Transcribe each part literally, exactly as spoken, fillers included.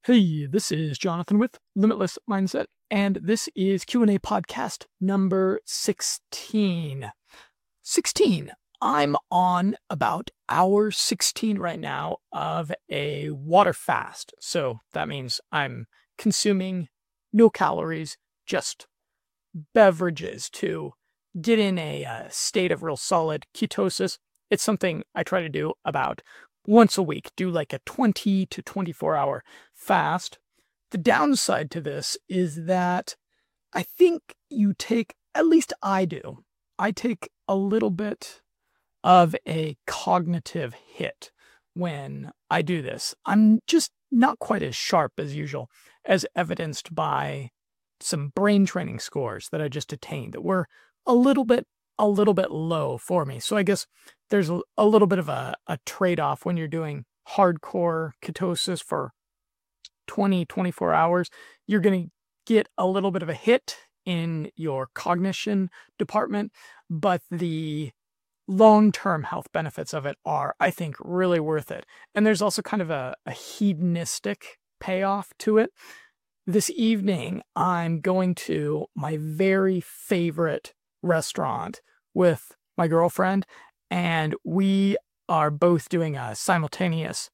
Hey, this is Jonathan with Limitless Mindset, and this is Q and A podcast number sixteen. sixteen. I'm on about hour sixteen right now of a water fast. So that means I'm consuming no calories, just beverages to get in a uh, state of real solid ketosis. It's something I try to do about once a week, do like a twenty to twenty-four hour fast. The downside to this is that I think you take, at least I do, I take a little bit of a cognitive hit when I do this. I'm just not quite as sharp as usual, as evidenced by some brain training scores that I just attained that were a little bit a little bit low for me. So I guess there's a, a little bit of a, a trade-off when you're doing hardcore ketosis for twenty, twenty-four hours. You're going to get a little bit of a hit in your cognition department, but the long-term health benefits of it are, I think, really worth it. And there's also kind of a, a hedonistic payoff to it. This evening, I'm going to my very favorite restaurant with my girlfriend, and we are both doing a simultaneous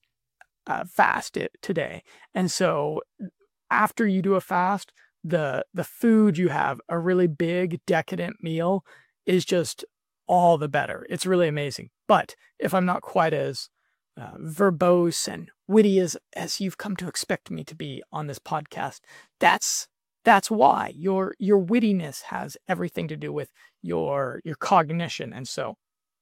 uh, fast it, today. And so after you do a fast, the the food you have, a really big decadent meal, is just all the better. It's really amazing. But if I'm not quite as uh, verbose and witty as as you've come to expect me to be on this podcast, that's That's why your your wittiness has everything to do with your your cognition. And so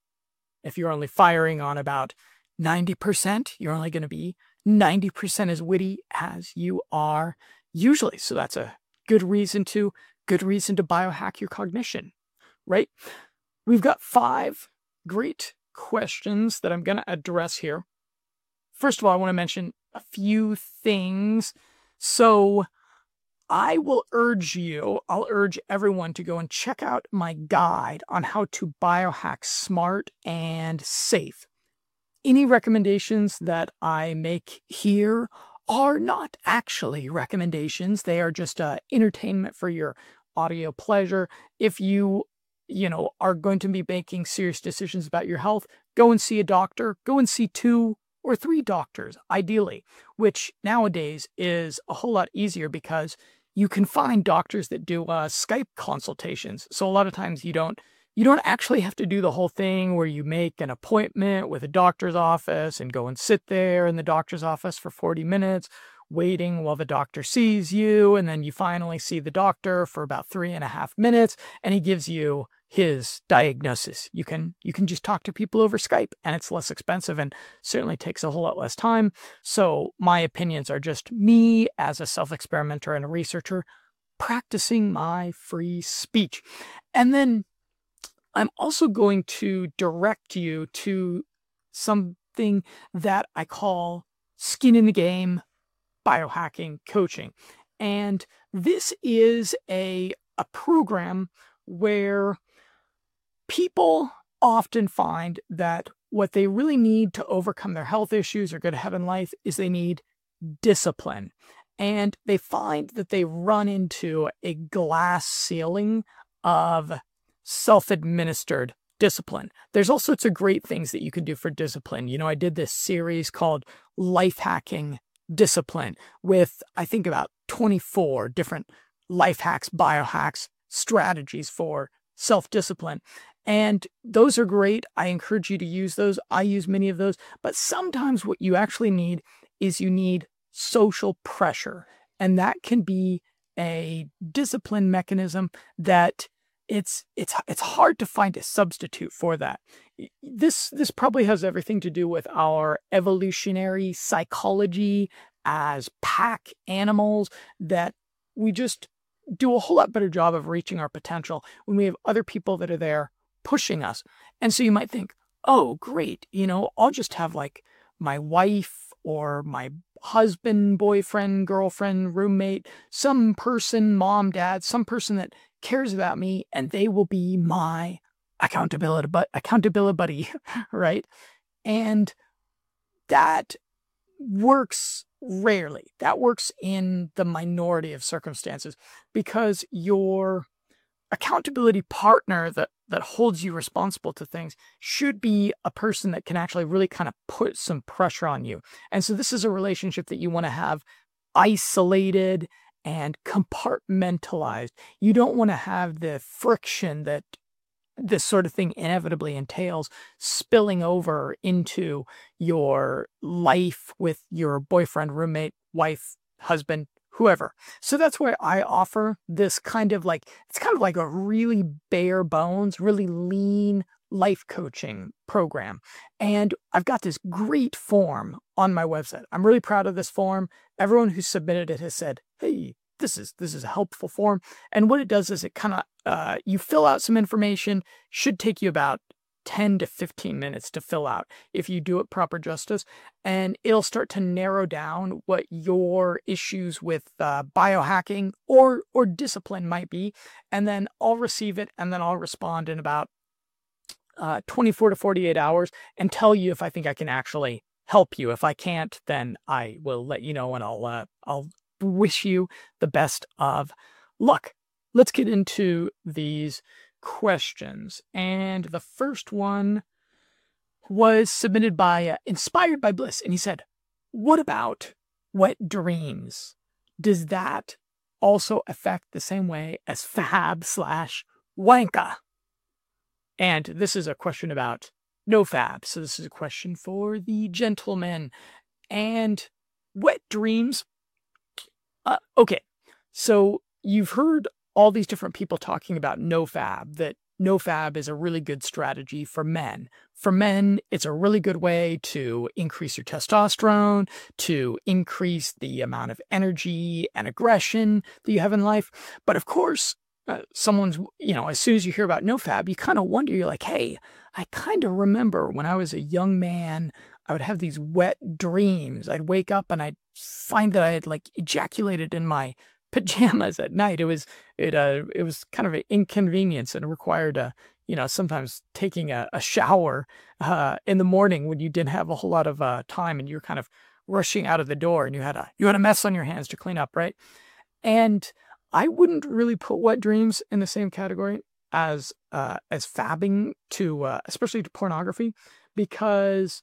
if you're only firing on about ninety percent, you're only going to be ninety percent as witty as you are usually. So that's a good reason to good reason to biohack your cognition, right? We've got five great questions that I'm going to address here. First of all, I want to mention a few things. So I will urge you, I'll urge everyone to go and check out my guide on how to biohack smart and safe. Any recommendations that I make here are not actually recommendations. They are just uh, entertainment for your audio pleasure. If you, you know, are going to be making serious decisions about your health, go and see a doctor. Go and see two or three doctors, ideally, which nowadays is a whole lot easier because you can find doctors that do uh, Skype consultations. So a lot of times you don't you don't actually have to do the whole thing where you make an appointment with a doctor's office and go and sit there in the doctor's office for forty minutes, waiting while the doctor sees you. And then you finally see the doctor for about three and a half minutes and he gives you his diagnosis. You can you can just talk to people over Skype and it's less expensive and certainly takes a whole lot less time. So my opinions are just me as a self-experimenter and a researcher practicing my free speech. And then I'm also going to direct you to something that I call skin in the game biohacking coaching. And this is a, a program where people often find that what they really need to overcome their health issues or get ahead in life is they need discipline. And they find that they run into a glass ceiling of self-administered discipline. There's all sorts of great things that you can do for discipline. You know, I did this series called Life Hacking Discipline with, I think, about twenty-four different life hacks, biohacks, strategies for self-discipline. And those are great. I encourage you to use those. I use many of those. But sometimes what you actually need is you need social pressure. And that can be a discipline mechanism that it's it's it's hard to find a substitute for that. This this probably has everything to do with our evolutionary psychology as pack animals, that we just do a whole lot better job of reaching our potential when we have other people that are there pushing us. And so you might think, oh, great, you know, I'll just have like my wife or my husband, boyfriend, girlfriend, roommate, some person, mom, dad, some person that cares about me, and they will be my accountability, but accountability buddy, right? And that works rarely. That works in the minority of circumstances because your accountability partner that that holds you responsible to things should be a person that can actually really kind of put some pressure on you. And so this is a relationship that you want to have isolated and compartmentalized. You don't want to have the friction that this sort of thing inevitably entails spilling over into your life with your boyfriend, roommate, wife, husband, whoever. So that's why I offer this kind of like, it's kind of like a really bare bones, really lean life coaching program. And I've got this great form on my website. I'm really proud of this form. Everyone who submitted it has said, hey, this is this is a helpful form. And what it does is it kind of, uh, you fill out some information, should take you about ten to fifteen minutes to fill out if you do it proper justice. And it'll start to narrow down what your issues with uh, biohacking or, or discipline might be. And then I'll receive it and then I'll respond in about uh, twenty-four to forty-eight hours and tell you if I think I can actually help you. If I can't, then I will let you know and I'll, uh, I'll wish you the best of luck. Let's get into these questions. And the first one was submitted by uh, Inspired by Bliss. And he said, what about wet dreams? Does that also affect the same way as fab slash wanka? And this is a question about no fab. So this is a question for the gentleman. And wet dreams. Uh, okay, so you've heard all these different people talking about nofab, that nofab is a really good strategy for men. For men, it's a really good way to increase your testosterone, to increase the amount of energy and aggression that you have in life. But of course, uh, someone's, you know, as soon as you hear about nofab, you kind of wonder, you're like, hey, I kind of remember when I was a young man, I would have these wet dreams. I'd wake up and I'd find that I had like ejaculated in my pajamas at night. It was it uh it was kind of an inconvenience and required a you know sometimes taking a, a shower uh in the morning when you didn't have a whole lot of uh time and you're kind of rushing out of the door and you had a you had a mess on your hands to clean up, right? And I wouldn't really put wet dreams in the same category as uh as fabbing to uh, especially to pornography, because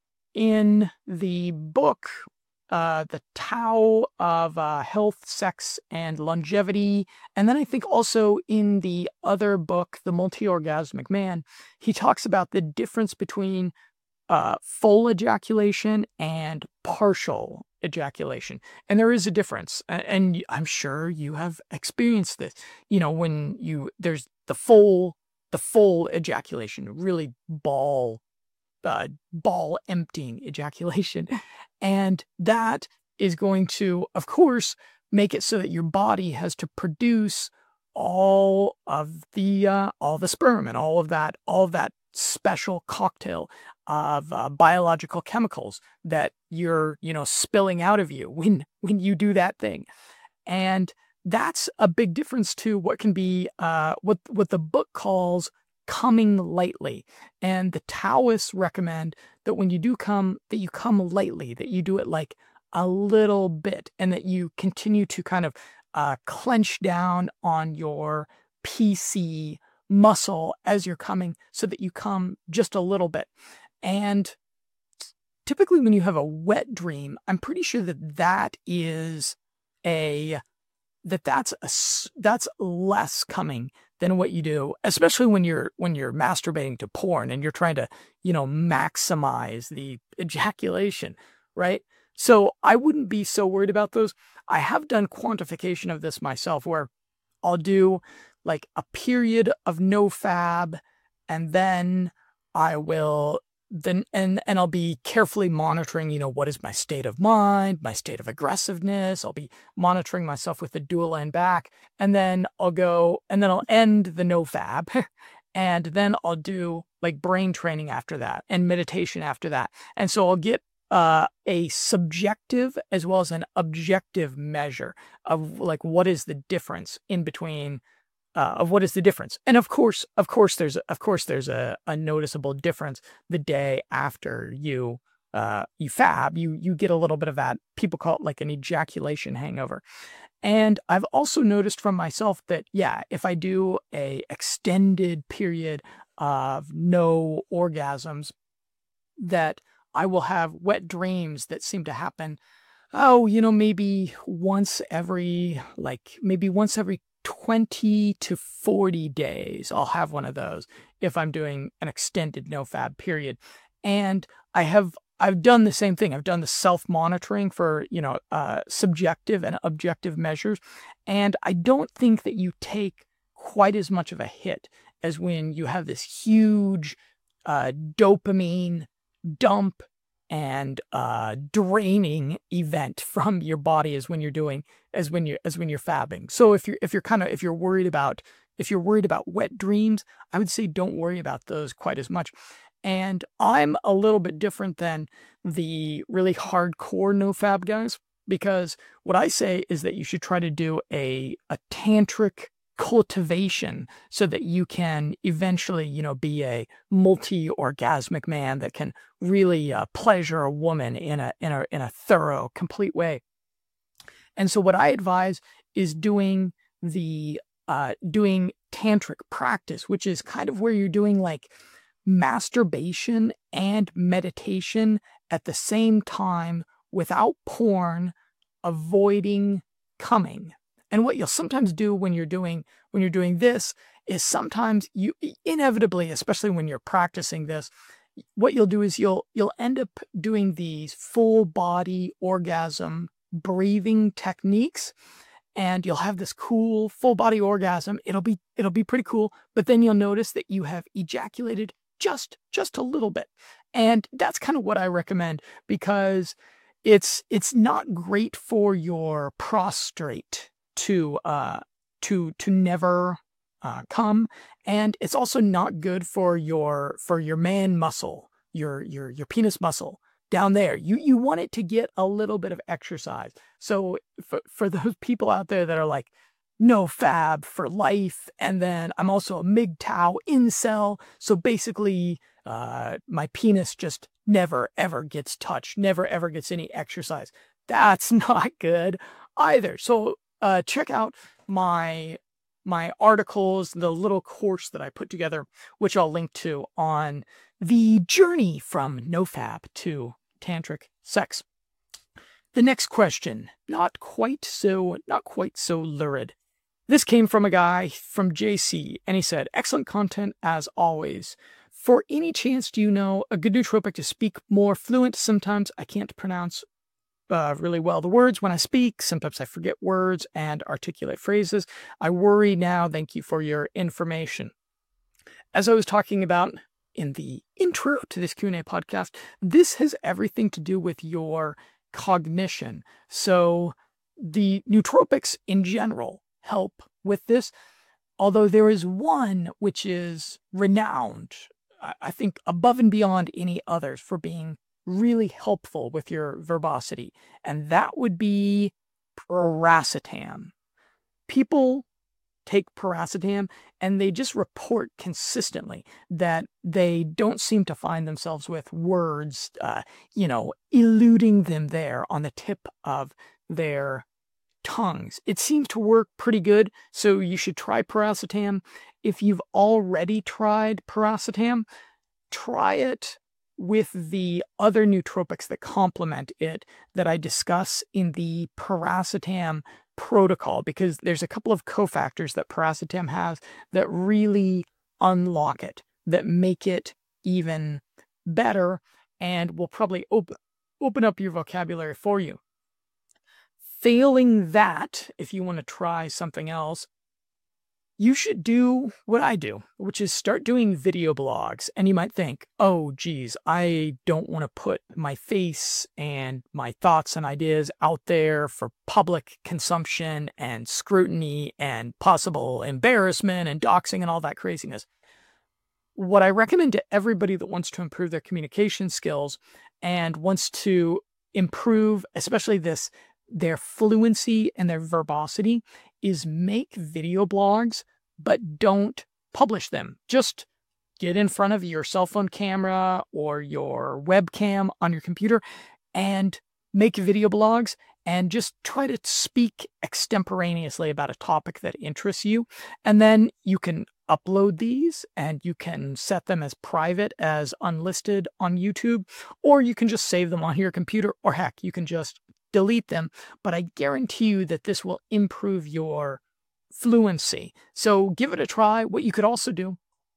in the book, uh, The Tao of uh, Health, Sex, and Longevity, and then I think also in the other book, The Multi-Orgasmic Man, he talks about the difference between uh, full ejaculation and partial ejaculation. And there is a difference. And I'm sure you have experienced this. You know, when you, there's the full, the full ejaculation, really ball Uh, ball emptying ejaculation. And that is going to, of course, make it so that your body has to produce all of the uh, all the sperm and all of that, all of that special cocktail of uh, biological chemicals that you're, you know, spilling out of you when when you do that thing. And that's a big difference to what can be uh, what what the book calls coming lightly. And the Taoists recommend that when you do come, that you come lightly, that you do it like a little bit, and that you continue to kind of uh, clench down on your P C muscle as you're coming so that you come just a little bit. And typically when you have a wet dream, I'm pretty sure that that is a, that that's a, that's less coming than what you do, especially when you're when you're masturbating to porn and you're trying to, you know, maximize the ejaculation, right? So I wouldn't be so worried about those. I have done quantification of this myself where I'll do like a period of no fab, and then I will then and and I'll be carefully monitoring, you know, what is my state of mind, my state of aggressiveness. I'll be monitoring myself with the dual end back, and then I'll go and then I'll end the no fab, and then I'll do like brain training after that and meditation after that. And so I'll get uh, a subjective as well as an objective measure of like what is the difference in between. Uh, of what is the difference. And of course, of course, there's of course there's a, a noticeable difference the day after you uh, you fab, you you get a little bit of that. People call it like an ejaculation hangover. And I've also noticed from myself that, yeah, if I do a extended period of no orgasms, that I will have wet dreams that seem to happen, oh, you know, maybe once every, like maybe once every twenty to forty days, I'll have one of those if I'm doing an extended no fab period. And I have, I've done the same thing. I've done the self-monitoring for, you know, uh, subjective and objective measures. And I don't think that you take quite as much of a hit as when you have this huge uh, dopamine dump and uh, draining event from your body as when you're doing, as when you're, as when you're fabbing. So if you're, if you're kind of, if you're worried about, if you're worried about wet dreams, I would say don't worry about those quite as much. And I'm a little bit different than the really hardcore no-fab guys, because what I say is that you should try to do a, a tantric cultivation so that you can eventually, you know, be a multi-orgasmic man that can really uh, pleasure a woman in a, in a, in a thorough, complete way. And so what I advise is doing the, uh, doing tantric practice, which is kind of where you're doing like masturbation and meditation at the same time without porn, avoiding coming. And what you'll sometimes do when you're doing when you're doing this is sometimes you inevitably, especially when you're practicing this, what you'll do is you'll you'll end up doing these full body orgasm breathing techniques, and you'll have this cool full body orgasm. It'll be it'll be pretty cool, but then you'll notice that you have ejaculated just just a little bit. And that's kind of what I recommend, because it's it's not great for your prostrate to uh to to never uh, come, and it's also not good for your for your man muscle, your your your penis muscle down there. You you want it to get a little bit of exercise. So for for those people out there that are like, no fab for life, and then I'm also a M G T O W incel, so basically uh, my penis just never ever gets touched, never ever gets any exercise. That's not good either. So uh, check out my my articles, the little course that I put together, which I'll link to, on the journey from nofab to tantric sex. The next question, not quite so not quite so lurid. This came from a guy from J C, and he said, excellent content as always. For any chance do you know a good nootropic to speak more fluent? Sometimes I can't pronounce uh, really well the words when I speak. Sometimes I forget words and articulate phrases. I worry now. Thank you for your information. As I was talking about in the intro to this Q and A podcast, this has everything to do with your cognition. So the nootropics in general help with this, although there is one which is renowned, I think above and beyond any others, for being really helpful with your verbosity, and that would be piracetam. People take piracetam and they just report consistently that they don't seem to find themselves with words, uh, you know, eluding them there on the tip of their tongues. It seems to work pretty good, so you should try piracetam. If you've already tried piracetam, try it with the other nootropics that complement it that I discuss in the piracetam protocol, because there's a couple of cofactors that piracetam has that really unlock it, that make it even better, and will probably open open up your vocabulary for you. Failing that, if you want to try something else, you should do what I do, which is start doing video blogs. And you might think, oh, geez, I don't want to put my face and my thoughts and ideas out there for public consumption and scrutiny and possible embarrassment and doxing and all that craziness. What I recommend to everybody that wants to improve their communication skills and wants to improve, especially this, their fluency and their verbosity, is make video blogs, but don't publish them. Just get in front of your cell phone camera or your webcam on your computer and make video blogs and just try to speak extemporaneously about a topic that interests you. And then you can upload these and you can set them as private, as unlisted on YouTube, or you can just save them on your computer, or heck, you can just delete them. But I guarantee you that this will improve your fluency. So give it a try. What you could also do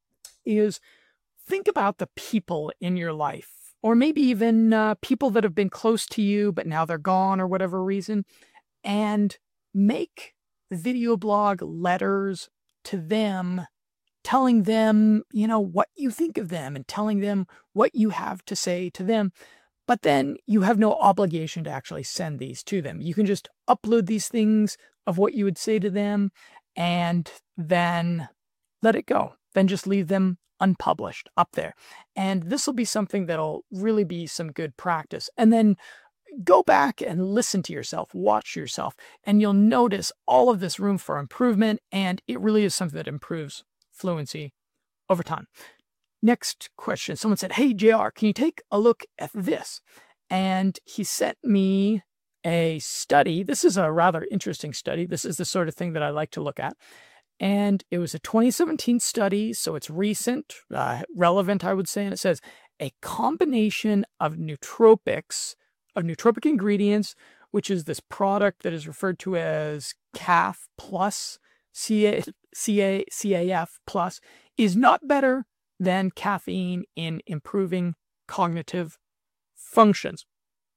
is think about the people in your life, or maybe even uh, people that have been close to you, but now they're gone or whatever reason, and make video blog letters to them, telling them, you know, what you think of them and telling them what you have to say to them. But then you have no obligation to actually send these to them. You can just upload these things of what you would say to them and then let it go. Then just leave them unpublished up there. And this will be something that'll really be some good practice. And then go back and listen to yourself, watch yourself, and you'll notice all of this room for improvement. And it really is something that improves fluency over time. Next question. Someone said, hey, J R, can you take a look at this? And he sent me a study. This is a rather interesting study. This is the sort of thing that I like to look at. And it was a twenty seventeen study, so it's recent, uh, relevant, I would say. And it says a combination of nootropics, of nootropic ingredients, which is this product that is referred to as C A F plus, C A, C A, C A F plus, is not better than caffeine in improving cognitive functions.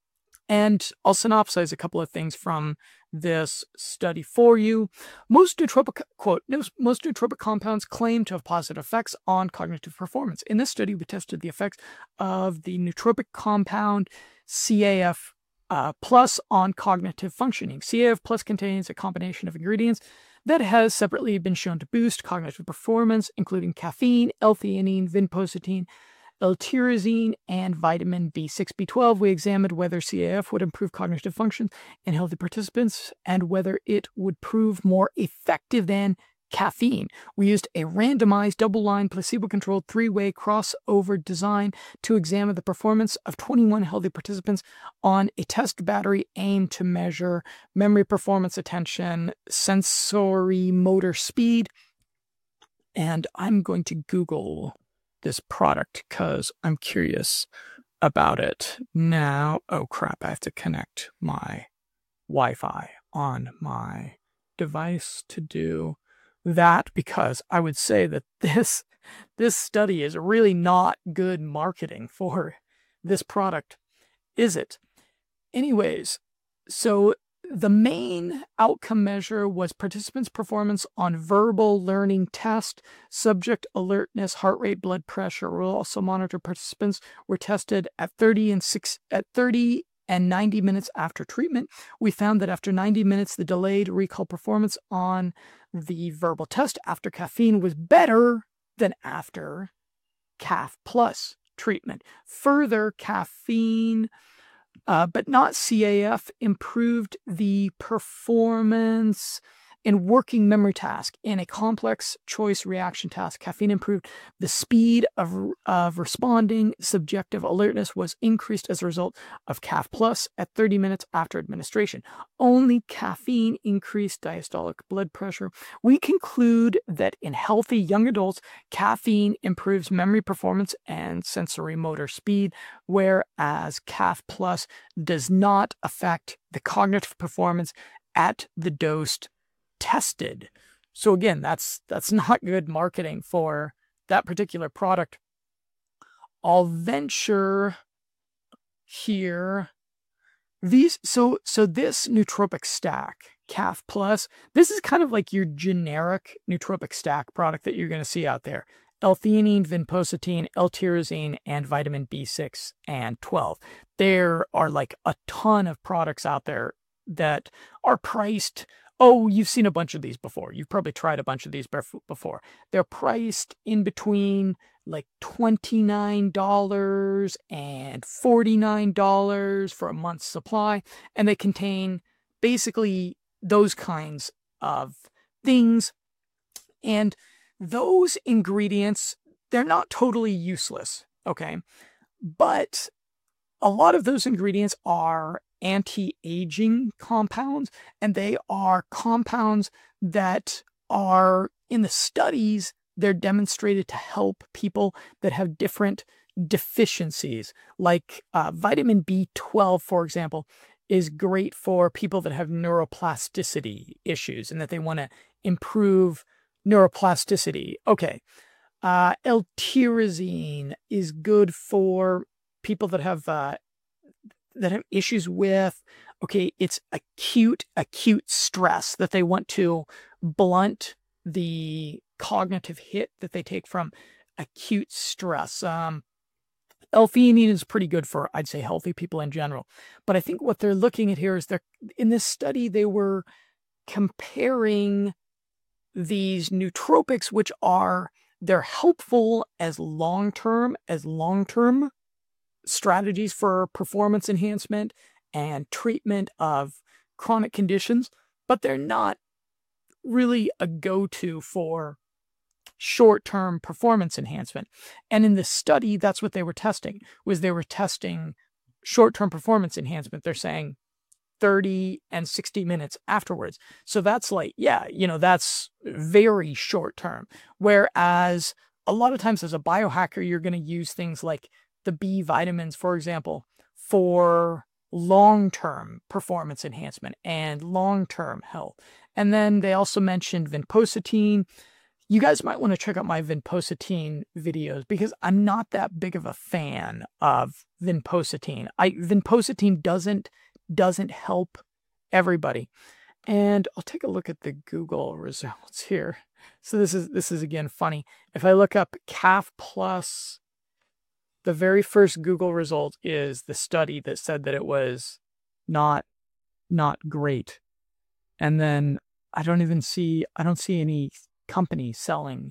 And I'll synopsize a couple of things from this study for you. Most nootropic, quote, most nootropic compounds claim to have positive effects on cognitive performance. In this study, we tested the effects of the nootropic compound C A F uh, plus on cognitive functioning. C A F plus contains a combination of ingredients that has separately been shown to boost cognitive performance, including caffeine, L-theanine, vinpocetine, L-tyrosine, and vitamin B six, B twelve. We examined whether C A F would improve cognitive function in healthy participants and whether it would prove more effective than caffeine. We used a randomized, double-blind, placebo-controlled, three-way crossover design to examine the performance of twenty-one healthy participants on a test battery aimed to measure memory performance, attention, sensory motor speed. And I'm going to Google this product because I'm curious about it now. Oh crap, I have to connect my Wi-Fi on my device to do that, because I would say that this this study is really not good marketing for this product, is it? Anyways, so the main outcome measure was participants' performance on verbal learning test, subject alertness, heart rate, blood pressure. We'll also monitor participants were tested at thirty and six at thirty and ninety minutes after treatment. We found that after ninety minutes, the delayed recall performance on the verbal test after caffeine was better than after C A F plus treatment. Further, caffeine Uh, but not C A F, improved the performance in working memory task. In a complex choice reaction task, caffeine improved the speed of, of responding. Subjective alertness was increased as a result of C A F plus at thirty minutes after administration. Only caffeine increased diastolic blood pressure. We conclude that in healthy young adults, caffeine improves memory performance and sensory motor speed, whereas C A F plus does not affect the cognitive performance at the dose tested. So again, that's that's not good marketing for that particular product. I'll venture here. These so so this nootropic stack, C A F plus, this is kind of like your generic nootropic stack product that you're going to see out there. L-theanine, vinpocetine, L-tyrosine, and vitamin B six and twelve. There are like a ton of products out there that are priced. Oh, you've seen a bunch of these before. You've probably tried a bunch of these before. They're priced in between like twenty-nine dollars and forty-nine dollars for a month's supply. And they contain basically those kinds of things. And those ingredients, they're not totally useless, okay? But a lot of those ingredients are anti-aging compounds, and they are compounds that are, in the studies, they're demonstrated to help people that have different deficiencies. Like uh, vitamin B twelve, for example, is great for people that have neuroplasticity issues and that they want to improve neuroplasticity. Okay. Uh, L-tyrosine is good for people that have uh, that have issues with, okay, it's acute, acute stress that they want to blunt the cognitive hit that they take from acute stress. Um, L-theanine is pretty good for, I'd say, healthy people in general. But I think what they're looking at here is they're, in this study, they were comparing these nootropics, which are, they're helpful as long-term, as long-term strategies for performance enhancement and treatment of chronic conditions, but they're not really a go-to for short-term performance enhancement. And in this study, that's what they were testing, was they were testing short-term performance enhancement. They're saying thirty and sixty minutes afterwards. So that's like, yeah, you know, that's very short-term. Whereas a lot of times as a biohacker, you're going to use things like the B vitamins, for example, for long-term performance enhancement and long-term health. And then they also mentioned vinpocetine. You guys might want to check out my vinpocetine videos because I'm not that big of a fan of vinpocetine. I vinpocetine doesn't doesn't help everybody. And I'll take a look at the Google results here. So this is this is again funny. If I look up C A F plus, the very first Google result is the study that said that it was not not great. And then I don't even see I don't see any company selling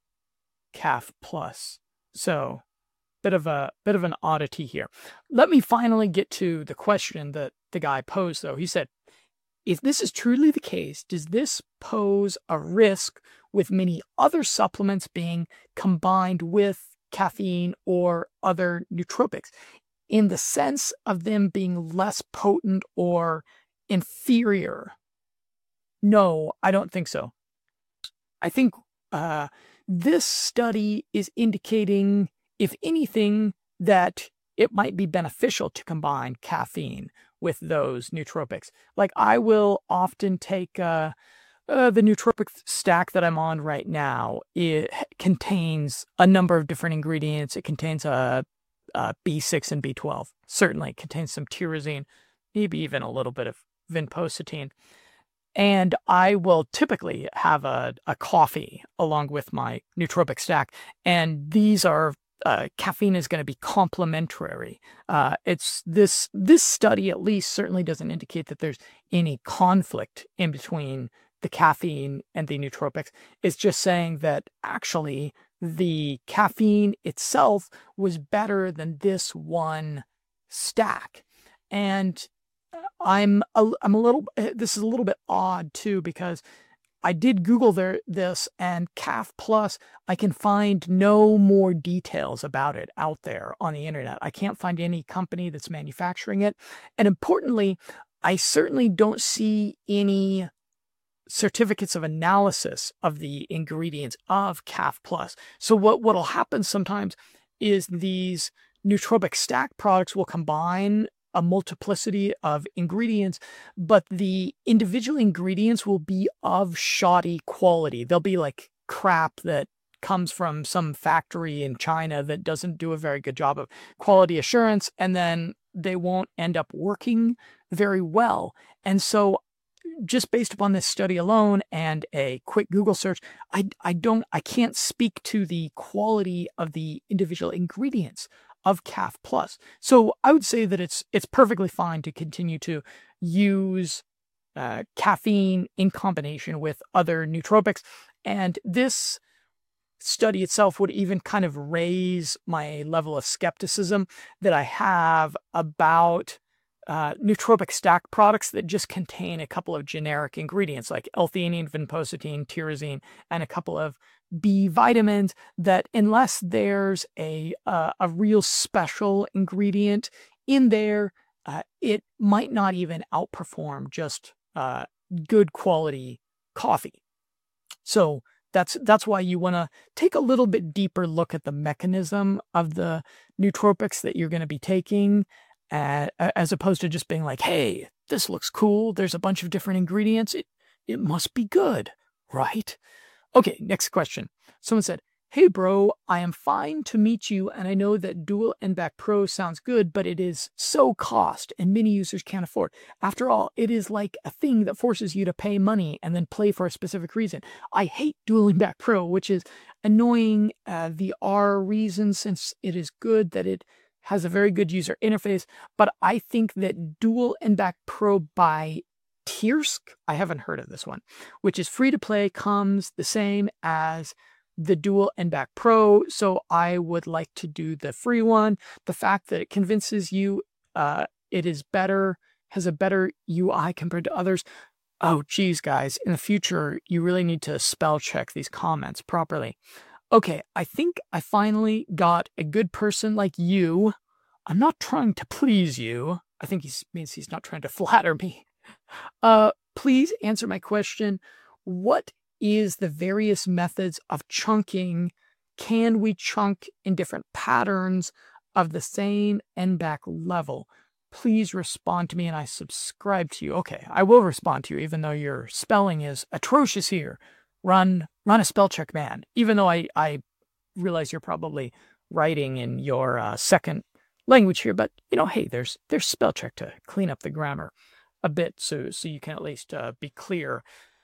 C A F plus. So bit of a bit of an oddity here. Let me finally get to the question that the guy posed, though. He said, if this is truly the case, does this pose a risk with many other supplements being combined with caffeine or other nootropics in the sense of them being less potent or inferior? No, I don't think so. I think uh, this study is indicating, if anything, that it might be beneficial to combine caffeine with those nootropics. Like I will often take uh, uh, the nootropic stack that I'm on right now. It contains a number of different ingredients. It contains a, a B six and B twelve. Certainly it contains some tyrosine, maybe even a little bit of vinpocetine. And I will typically have a, a coffee along with my nootropic stack. And these are, uh, caffeine is going to be complementary. Uh, it's this, this study at least certainly doesn't indicate that there's any conflict in between the caffeine and the nootropics. It's just saying that actually the caffeine itself was better than this one stack. And I'm a, I'm a little, this is a little bit odd too, because I did Google there, this and C A F plus, I can find no more details about it out there on the internet. I can't find any company that's manufacturing it. And importantly, I certainly don't see any certificates of analysis of the ingredients of C A F plus. So what, what'll happen sometimes is these nootropic stack products will combine a multiplicity of ingredients, but the individual ingredients will be of shoddy quality. They'll be like crap that comes from some factory in China that doesn't do a very good job of quality assurance, and then they won't end up working very well. And so just based upon this study alone and a quick Google search, I, I don't, I can't speak to the quality of the individual ingredients of C A F plus. So I would say that it's it's perfectly fine to continue to use uh, caffeine in combination with other nootropics. And this study itself would even kind of raise my level of skepticism that I have about uh, nootropic stack products that just contain a couple of generic ingredients like L-theanine, vinpocetine, tyrosine, and a couple of B vitamins that, unless there's a uh, a real special ingredient in there, uh, it might not even outperform just uh, good quality coffee. So that's that's why you want to take a little bit deeper look at the mechanism of the nootropics that you're going to be taking, uh, as opposed to just being like, hey, this looks cool. There's a bunch of different ingredients. It, it must be good, right? Okay, next question. Someone said, hey, bro, I am fine to meet you, and I know that Dual N B A C Pro sounds good, but it is so cost, and many users can't afford. After all, it is like a thing that forces you to pay money and then play for a specific reason. I hate Dual N B A C Pro, which is annoying uh, the R reason, since it is good that it has a very good user interface, but I think that Dual N B A C Pro by Tiersk, I haven't heard of this one, which is free to play, comes the same as the Dual N B A C Pro, so I would like to do the free one. The fact that it convinces you uh, it is better, has a better U I compared to others. Oh, geez, guys, in the future, you really need to spell check these comments properly. Okay, I think I finally got a good person like you. I'm not trying to please you. I think he means he's not trying to flatter me. Uh, please answer my question. What is the various methods of chunking? Can we chunk in different patterns of the same N B A C level? Please respond to me and I subscribe to you. Okay, I will respond to you even though your spelling is atrocious here. Run run a spell check, man. Even though I, I realize you're probably writing in your uh, second language here, but you know, hey, there's there's spell check to clean up the grammar a bit so, so you can at least uh, be clear.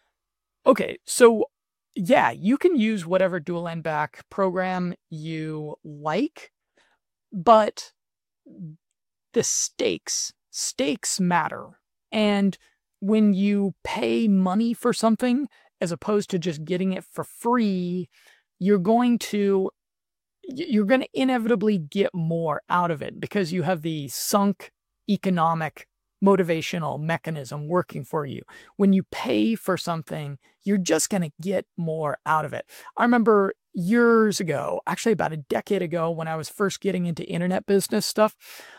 Okay, so yeah, you can use whatever Dual N B A C program you like, but the stakes, stakes matter. And when you pay money for something, as opposed to just getting it for free, you're going to, you're going to inevitably get more out of it because you have the sunk economic motivational mechanism working for you. When you pay for something, you're just going to get more out of it. I remember years ago, actually about a decade ago, when I was first getting into internet business stuff,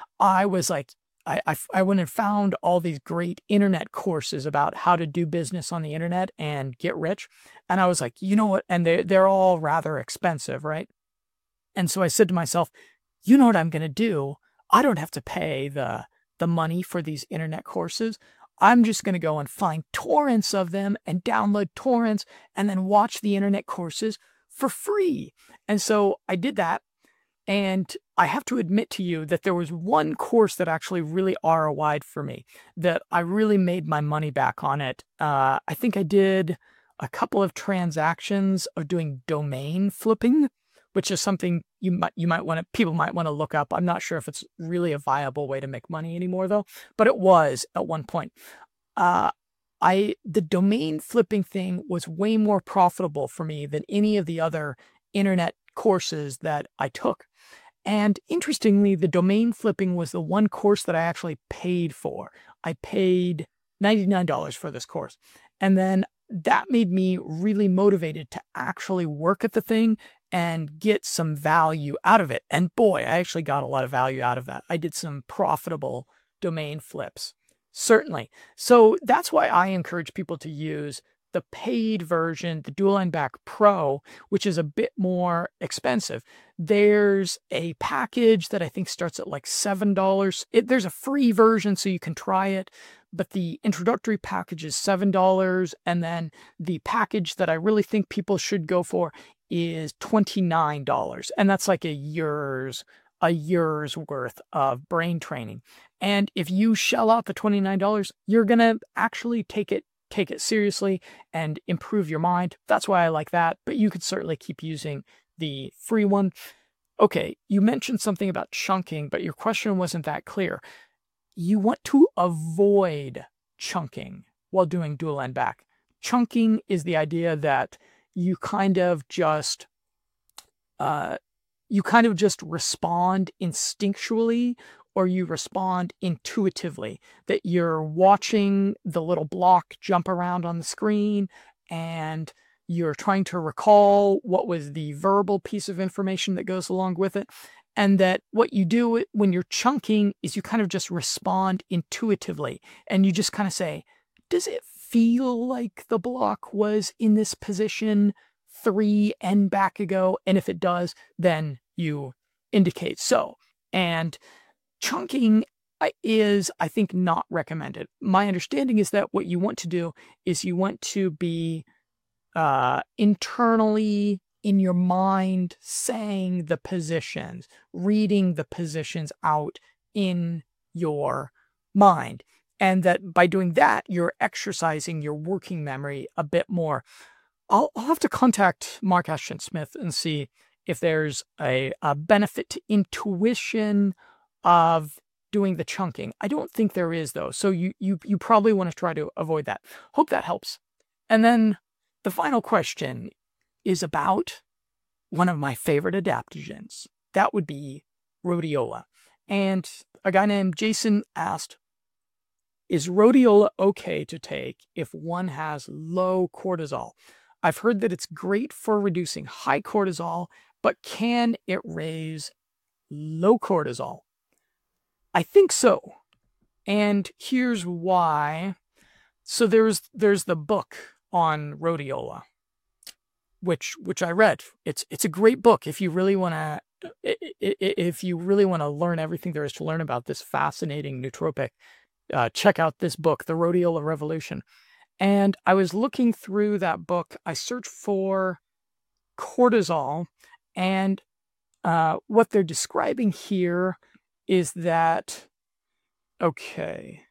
I was like, I, I, I went and found all these great internet courses about how to do business on the internet and get rich. And I was like, you know what? And they're, they're all rather expensive, right? And so I said to myself, you know what I'm going to do? I don't have to pay the the money for these internet courses. I'm just going to go and find torrents of them and download torrents and then watch the internet courses for free. And so I did that. And I have to admit to you that there was one course that actually really R O I'd for me, that I really made my money back on it. Uh, I think I did a couple of transactions of doing domain flipping, which is something you might you might want to people might want to look up. I'm not sure if it's really a viable way to make money anymore though, but it was at one point. Uh, I the domain flipping thing was way more profitable for me than any of the other internet courses that I took. And interestingly, the domain flipping was the one course that I actually paid for. I paid ninety-nine dollars for this course. And then that made me really motivated to actually work at the thing and get some value out of it. And boy, I actually got a lot of value out of that. I did some profitable domain flips, certainly. So that's why I encourage people to use the paid version, the Dual N B A C Pro, which is a bit more expensive. There's a package that I think starts at like seven dollars. It, there's a free version so you can try it, but the introductory package is seven dollars. And then the package that I really think people should go for is twenty-nine dollars. And that's like a year's, a year's worth of brain training. And if you shell out the twenty-nine dollars, you're going to actually take it take it seriously and improve your mind. That's why I like that, but you could certainly keep using the free one. Okay, you mentioned something about chunking, but your question wasn't that clear. You want to avoid chunking while doing Dual N B A C. Chunking is the idea that you kind of just, uh, you kind of just respond instinctually or you respond intuitively, that you're watching the little block jump around on the screen and you're trying to recall what was the verbal piece of information that goes along with it. And that what you do when you're chunking is you kind of just respond intuitively. And you just kind of say, does it feel like the block was in this position three N back ago? And if it does, then you indicate so. And chunking is, I think, not recommended. My understanding is that what you want to do is you want to be uh, internally in your mind saying the positions, reading the positions out in your mind. And that by doing that, you're exercising your working memory a bit more. I'll, I'll have to contact Mark Ashton Smith and see if there's a, a benefit to intuition of doing the chunking. I don't think there is, though. So you you you probably want to try to avoid that. Hope that helps. And then the final question is about one of my favorite adaptogens. That would be rhodiola. And a guy named Jason asked, is rhodiola okay to take if one has low cortisol? I've heard that it's great for reducing high cortisol, but can it raise low cortisol? I think so. And here's why. So there's there's the book on rhodiola, which which I read. It's it's a great book if you really want to if you really want to learn everything there is to learn about this fascinating nootropic. Uh, check out this book, The Rhodiola Revolution. And I was looking through that book. I searched for cortisol, and uh, what they're describing here is that, okay,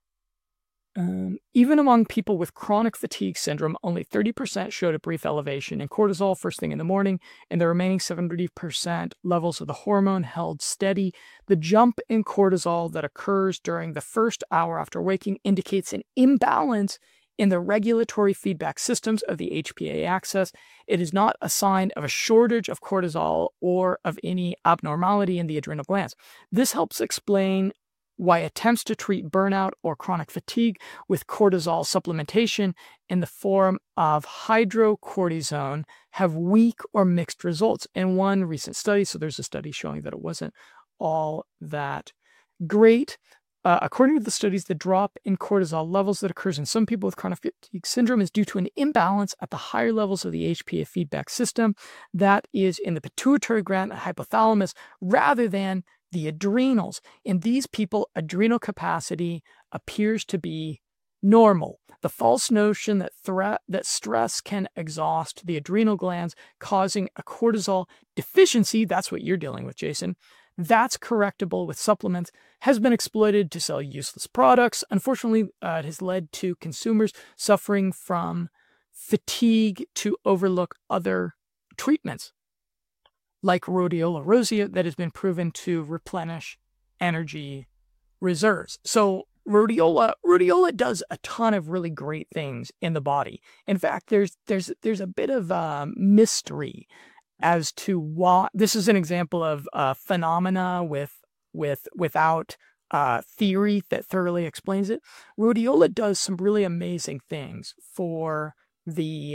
um, even among people with chronic fatigue syndrome, only thirty percent showed a brief elevation in cortisol first thing in the morning, and the remaining seventy percent levels of the hormone held steady. The jump in cortisol that occurs during the first hour after waking indicates an imbalance in the regulatory feedback systems of the H P A axis. It is not a sign of a shortage of cortisol or of any abnormality in the adrenal glands. This helps explain why attempts to treat burnout or chronic fatigue with cortisol supplementation in the form of hydrocortisone have weak or mixed results. In one recent study, so there's a study showing that it wasn't all that great. Uh, according to the studies, the drop in cortisol levels that occurs in some people with chronic fatigue syndrome is due to an imbalance at the higher levels of the H P A feedback system that is in the pituitary gland and hypothalamus rather than the adrenals. In these people, adrenal capacity appears to be normal. The false notion that threat that stress can exhaust the adrenal glands, causing a cortisol deficiency, that's what you're dealing with, Jason, that's correctable with supplements, has been exploited to sell useless products. Unfortunately, uh, it has led to consumers suffering from fatigue to overlook other treatments, like rhodiola rosea, that has been proven to replenish energy reserves. So rhodiola, rhodiola does a ton of really great things in the body. In fact, there's there's there's a bit of um, mystery as to why. This is an example of uh, phenomena with with without uh, theory that thoroughly explains it. Rhodiola does some really amazing things for the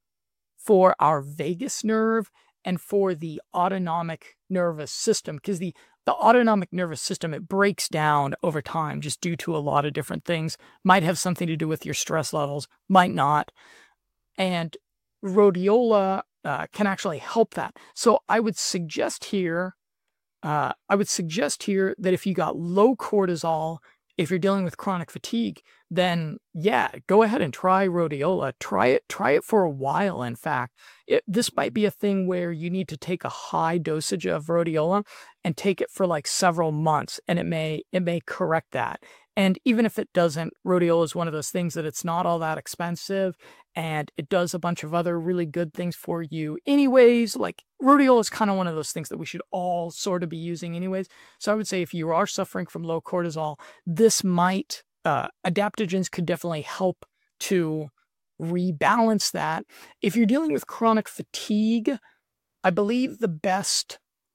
for our vagus nerve and for the autonomic nervous system, because the, the autonomic nervous system, it breaks down over time just due to a lot of different things. Might have something to do with your stress levels, might not. And rhodiola uh, can actually help that. So I would suggest here, uh, I would suggest here that if you got low cortisol, if you're dealing with chronic fatigue, then yeah, go ahead and try rhodiola. Try it, try it for a while. In fact, it, this might be a thing where you need to take a high dosage of rhodiola and take it for like several months, and it may it may correct that. And even if it doesn't, rhodiola is one of those things that it's not all that expensive, and it does a bunch of other really good things for you anyways. Like rhodiola is kind of one of those things that we should all sort of be using anyways. So I would say if you are suffering from low cortisol, this might, uh, adaptogens could definitely help to rebalance that. If you're dealing with chronic fatigue, I believe the best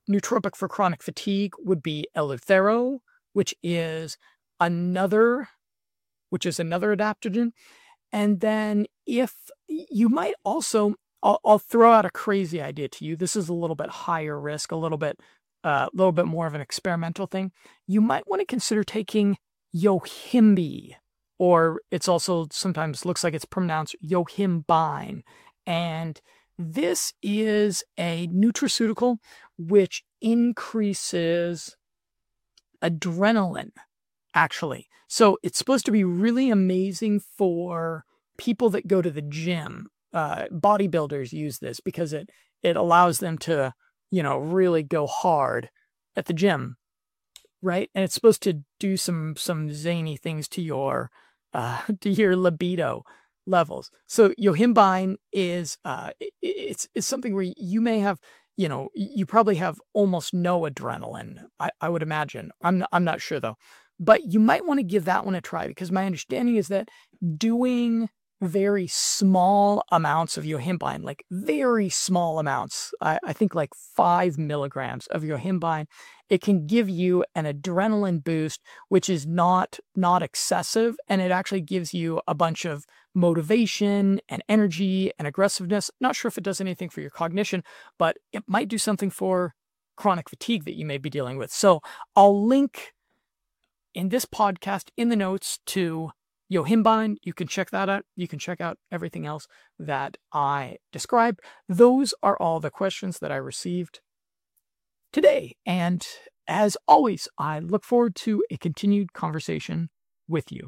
nootropic for chronic fatigue would be Eleuthero, which is another, which is another adaptogen. And then if you might also, I'll, I'll throw out a crazy idea to you. This is a little bit higher risk, a little bit, a uh, little bit more of an experimental thing. You might want to consider taking Yohimbe, or it's also sometimes looks like it's pronounced Yohimbine. And this is a nutraceutical which increases adrenaline, actually. So it's supposed to be really amazing for people that go to the gym. Uh, bodybuilders use this because it, it allows them to, you know, really go hard at the gym, right? And it's supposed to do some, some zany things to your, uh, to your libido levels. So Yohimbine is, uh, it, it's, it's something where you may have, you know, you probably have almost no adrenaline, I, I would imagine. I'm, I'm not sure though. But you might want to give that one a try, because my understanding is that doing very small amounts of Yohimbine, like very small amounts, I, I think like five milligrams of Yohimbine, it can give you an adrenaline boost, which is not, not excessive. And it actually gives you a bunch of motivation and energy and aggressiveness. Not sure if it does anything for your cognition, but it might do something for chronic fatigue that you may be dealing with. So I'll link in this podcast in the notes to Yohimbine. You can check that out. You can check out everything else that I described. Those are all the questions that I received today. And as always, I look forward to a continued conversation with you.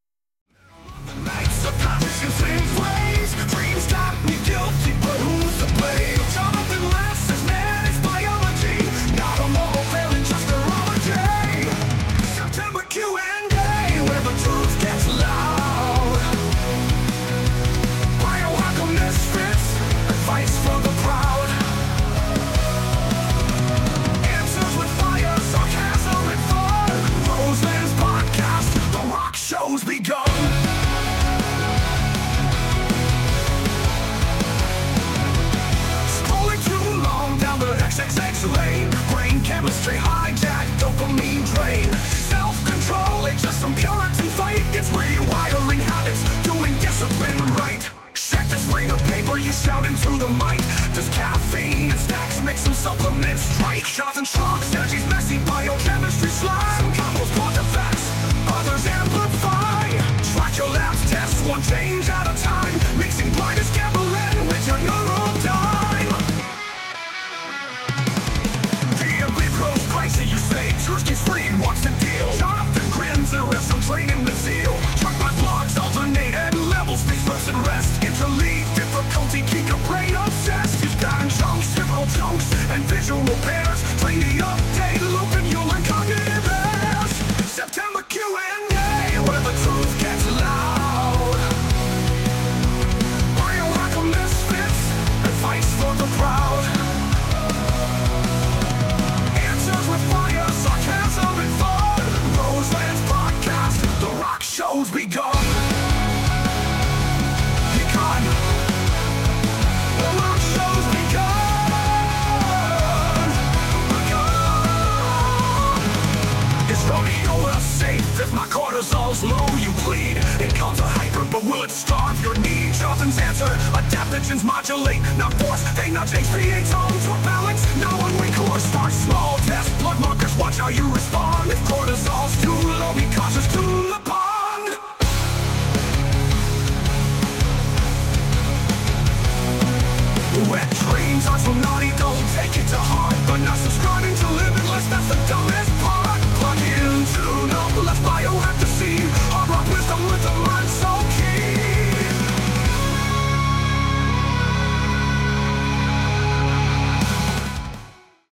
The nights of conscience in flames, dreams got me guilty, but who's to blame? Jonathan Less's man is biology, not a moral failing, just neurology. September Q and A, where the truth gets loud. Biohacker misfits, advice for the proud. Answers with fire, sarcasm and fun. Roseland's podcast, the rock show's begun. X X X lane, brain chemistry hijack, dopamine drain, self-control, it's just some purity fight. It's rewiring habits, doing discipline right. Check this ring of paper, you shout into the mic. Does caffeine and snacks make some supplements strike? Shots and shocks, energy's messy, biochemistry slime. Some combos quantifacts, others amplify. Track your labs, test one change at a time. Mixing brightest gambling with your neurodime. You say truth gets free, what's the deal? Jonathan grins, there is some training the zeal. Truck my blogs, alternate and level, space person rest. Interleave difficulty, keep your brain obsessed. You've got chunks, typical chunks, and visual pairs. Train the update loop and you'll learn cognitive errors. September Q and A, where the truth gets loud. Biohacker misfits, advice for the proud. With fire, sarcasm and fun. Roseland's podcast, the rock show's begun. Begun. The rock show's begun. Begun. Is rhodiola safe? If my cortisol's low, you bleed. It comes a hyper, but will it starve your need? Jonathan's answer, adaptogens modulate, not force. They nudge H P A tones for balance. No one recourse, start small, test blood markers, watch how you respond. If cortisol's too low, be cautious to the pond. Wet dreams are so naughty, don't take it to heart.